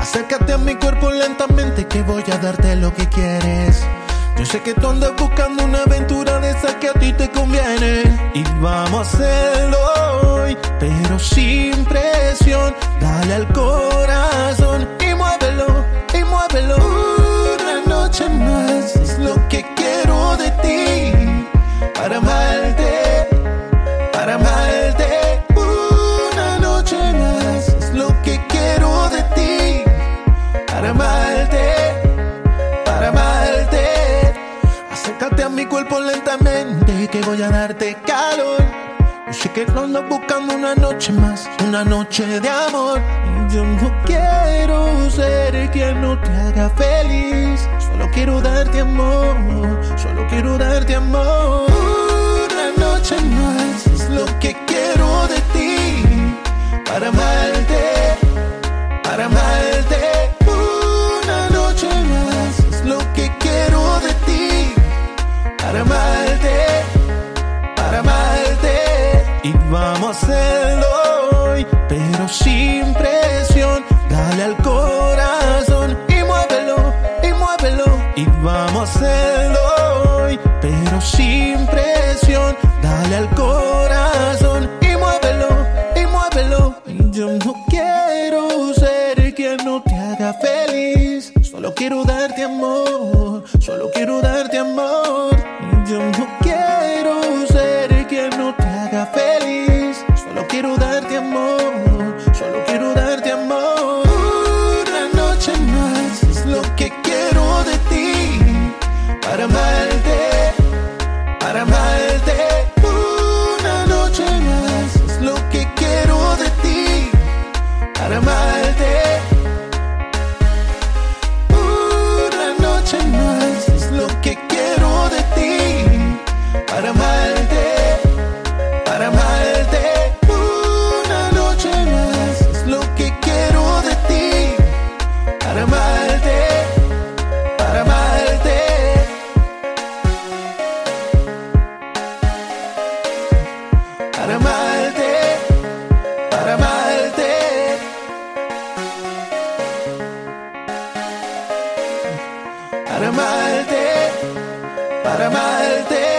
Acércate a mi cuerpo lentamente que voy a darte lo que quieres. Yo sé que tú andas buscando una aventura de esa que a ti te conviene. Y vamos a hacerlo hoy, pero sin presión. Dale al corazón y muévelo, y muévelo. Una noche más es lo que quiero de ti. Para amarte, para amarte. Una noche más es lo que quiero de ti. Para amarte, para amarte. Acércate a mi cuerpo lentamente que voy a darte calor. Yo sé que no andas buscando una noche más, una noche de amor. Yo no quiero ser quien no te haga feliz. Solo quiero darte amor, solo quiero darte amor. Una noche más es lo que quiero de ti. Para amarte, para amarte. Una noche más es lo que quiero de ti. Para amarte, para amarte. Y vamos a hacerlo hoy, pero sin presión. Dale al corazón y muévelo, y muévelo. Y vamos a hacerlo hoy, pero sin presión. Dale al corazón y muévelo, y muévelo. Yo no quiero ser quien no te haga feliz. Solo quiero darte amor, solo quiero darte amor. Yo no quiero ser quien no te haga feliz. Solo quiero darte amor, solo quiero darte amor. Una noche más es lo que quiero de ti. Para amarte, para amarte. Una noche más es lo que quiero de ti. Para amarte. Una noche más es lo que quiero de ti. Para amarte, para amarte. Una noche más es lo que quiero de ti. Para amarte, para amarte. Para amarte, para amarte. Para amarte, para amarte.